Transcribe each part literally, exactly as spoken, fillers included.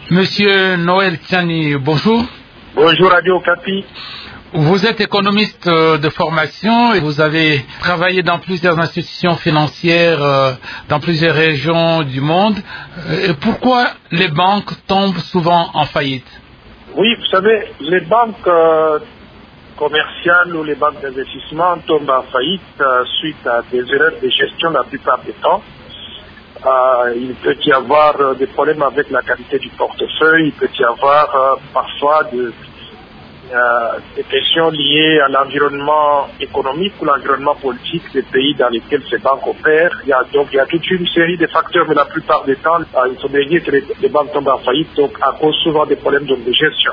Monsieur Noël Tchani, bonjour. Bonjour Radio Okapi. Vous êtes économiste de formation et vous avez travaillé dans plusieurs institutions financières dans plusieurs régions du monde. Et pourquoi les banques tombent souvent en faillite? Oui, vous savez, les banques euh, commerciales ou les banques d'investissement tombent en faillite euh, suite à des erreurs de gestion la plupart du temps. Euh, il peut y avoir euh, des problèmes avec la qualité du portefeuille, il peut y avoir euh, parfois de, euh, des questions liées à l'environnement économique ou l'environnement politique des pays dans lesquels ces banques opèrent. Il y a, donc il y a toute une série de facteurs, mais la plupart du temps, euh, il faut dire que les, les banques tombent en faillite donc à cause souvent des problèmes donc, de gestion.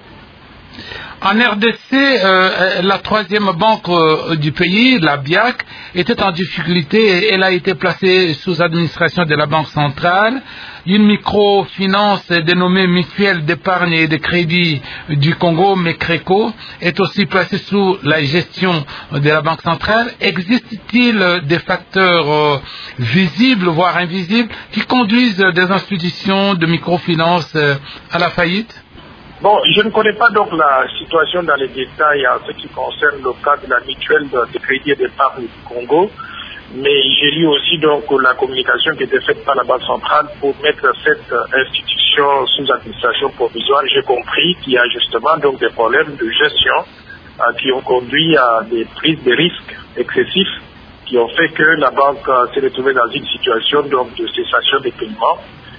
En R D C, euh, la troisième banque euh, du pays, la B I A C, était en difficulté et elle a été placée sous administration de la Banque centrale. Une microfinance dénommée Mutuelle d'épargne et de crédit du Congo, MECRECO, est aussi placée sous la gestion de la Banque centrale. Existe-t-il des facteurs euh, visibles, voire invisibles, qui conduisent des institutions de microfinance euh, à la faillite? Bon, je ne connais pas donc la situation dans les détails en ce qui concerne le cas de la mutuelle de crédit et d'épargne du Congo, mais j'ai lu aussi donc la communication qui était faite par la Banque centrale pour mettre cette institution sous administration provisoire. J'ai compris qu'il y a justement donc des problèmes de gestion euh, qui ont conduit à des prises de risques excessifs qui ont fait que la banque euh, s'est retrouvée dans une situation donc de cessation des paiements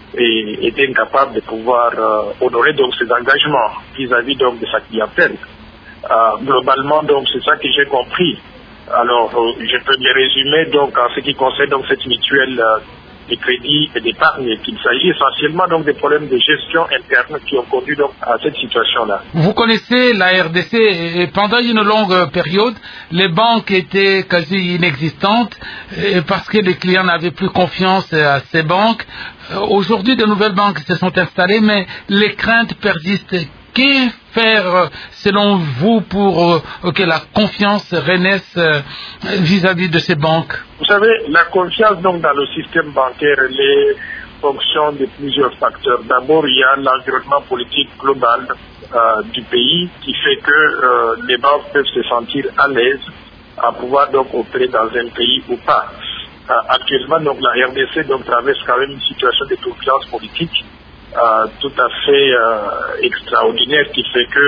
et était incapable de pouvoir euh, honorer donc ses engagements vis-à-vis donc de sa clientèle. Euh, globalement donc c'est ça que j'ai compris. Alors euh, je peux les résumer donc en ce qui concerne donc cette mutuelle euh, de crédit et d'épargne, qu'il s'agit essentiellement donc des problèmes de gestion interne qui ont conduit donc à cette situation-là. Vous connaissez la R D C et pendant une longue période, les banques étaient quasi inexistantes parce que les clients n'avaient plus confiance à ces banques. Aujourd'hui, de nouvelles banques se sont installées, mais les craintes persistent. Que faire, selon vous, pour que la confiance renaisse vis-à-vis de ces banques? Vous savez, la confiance donc dans le système bancaire, elle est fonction de plusieurs facteurs. D'abord, il y a l'environnement politique global euh, du pays qui fait que euh, les banques peuvent se sentir à l'aise à pouvoir donc opérer dans un pays ou pas. Euh, actuellement, donc la R D C donc traverse quand même une situation de turbulence politique Euh, tout à fait euh, extraordinaire qui fait que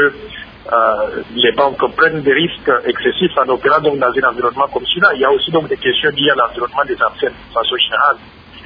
euh, les banques prennent des risques excessifs en opérant donc dans un environnement comme celui-là. Il y a aussi donc des questions liées à l'environnement des affaires de façon générale.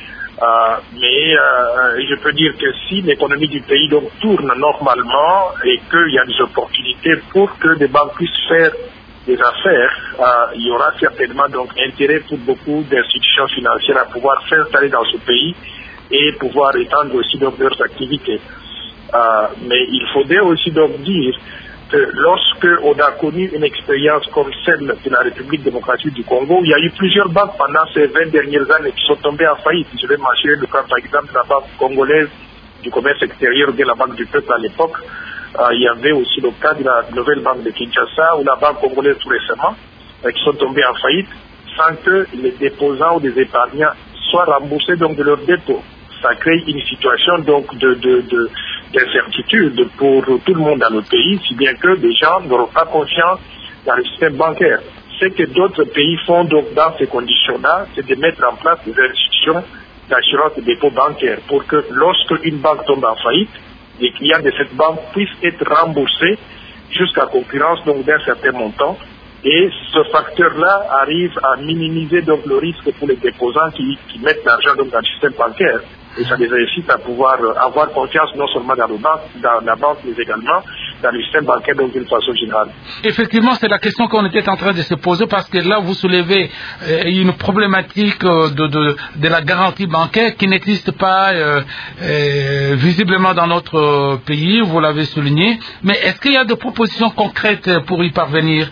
Euh, mais euh, je peux dire que si l'économie du pays donc tourne normalement et qu'il y a des opportunités pour que des banques puissent faire des affaires, euh, il y aura certainement donc intérêt pour beaucoup d'institutions financières à pouvoir s'installer dans ce pays et pouvoir étendre aussi donc leurs activités. Euh, mais il faudrait aussi donc dire que lorsque on a connu une expérience comme celle de la République démocratique du Congo, il y a eu plusieurs banques pendant ces vingt dernières années qui sont tombées en faillite. Je vais mentionner le cas par exemple de la banque congolaise du commerce extérieur ou de la banque du peuple à l'époque. Euh, il y avait aussi le cas de la nouvelle banque de Kinshasa ou la banque congolaise tout récemment euh, qui sont tombées en faillite sans que les déposants ou les épargnants soient remboursés donc de leurs dépôts. Ça crée une situation donc de, de, de, d'incertitude pour tout le monde dans le pays, si bien que les gens n'auront pas confiance dans le système bancaire. Ce que d'autres pays font donc dans ces conditions-là, c'est de mettre en place des institutions d'assurance de dépôt bancaire pour que lorsque une banque tombe en faillite, les clients de cette banque puissent être remboursés jusqu'à concurrence donc d'un certain montant. Et ce facteur-là arrive à minimiser donc le risque pour les déposants qui, qui mettent l'argent donc dans le système bancaire. Et ça les incite à pouvoir avoir confiance non seulement dans, le banque, dans la banque, mais également dans le système bancaire donc d'une façon générale. Effectivement, c'est la question qu'on était en train de se poser parce que là, vous soulevez euh, une problématique de, de, de la garantie bancaire qui n'existe pas euh, euh, visiblement dans notre pays, vous l'avez souligné. Mais est-ce qu'il y a des propositions concrètes pour y parvenir?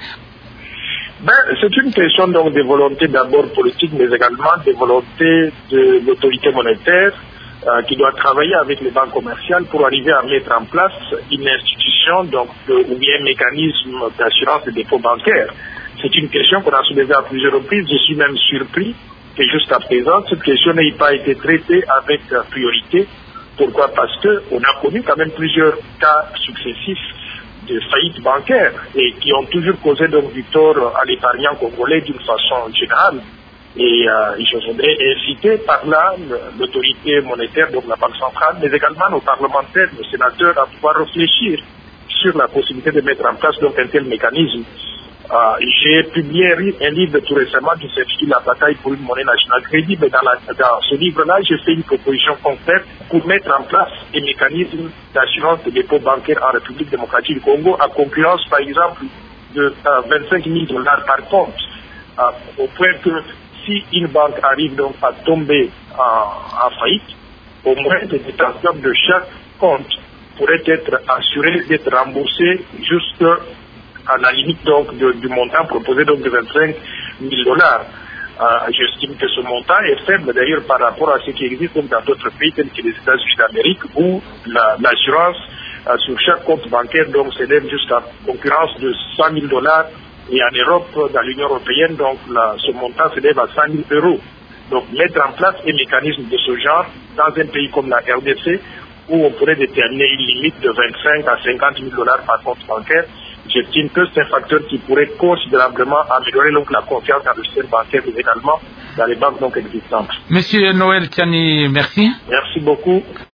Ben, c'est une question donc de volonté d'abord politique, mais également de volonté de l'autorité monétaire euh, qui doit travailler avec les banques commerciales pour arriver à mettre en place une institution donc, de, ou bien un mécanisme d'assurance des dépôts bancaires. C'est une question qu'on a soulevée à plusieurs reprises. Je suis même surpris que jusqu'à présent, cette question n'ait pas été traitée avec priorité Pourquoi? Parce qu'on a connu quand même plusieurs cas successifs de faillite bancaire et qui ont toujours causé donc du tort à l'épargnant congolais d'une façon générale. Et euh, je voudrais inciter par là l'autorité monétaire, donc la Banque centrale, mais également nos parlementaires, nos sénateurs, à pouvoir réfléchir sur la possibilité de mettre en place donc un tel mécanisme. Euh, J'ai publié un livre tout récemment qui s'intitule La bataille pour une monnaie nationale crédible. Et dans, la, dans ce livre-là, j'ai fait une proposition concrète pour mettre en place un mécanisme d'assurance de dépôt bancaire en République démocratique du Congo, à concurrence par exemple de euh, vingt-cinq mille dollars par compte, euh, au point que si une banque arrive donc à tomber en, en faillite, au moins les détenteurs de chaque compte pourraient être assurés d'être remboursés jusqu'à la limite donc de, du montant proposé donc de vingt-cinq mille dollars. Euh, J'estime que ce montant est faible d'ailleurs par rapport à ce qui existe donc dans d'autres pays tels que les États-Unis d'Amérique où l'assurance la, euh, sur chaque compte bancaire donc s'élève jusqu'à concurrence de cent mille dollars. Et en Europe, dans l'Union européenne, donc la, ce montant s'élève à cent mille euros. Donc mettre en place un mécanisme de ce genre dans un pays comme la R D C, où on pourrait déterminer une limite de vingt-cinq à cinquante mille dollars par compte bancaire, j'estime que c'est un facteur qui pourrait considérablement améliorer donc la confiance dans le système bancaire et également dans les banques donc existantes. Monsieur Noël Tiani, merci. Merci beaucoup.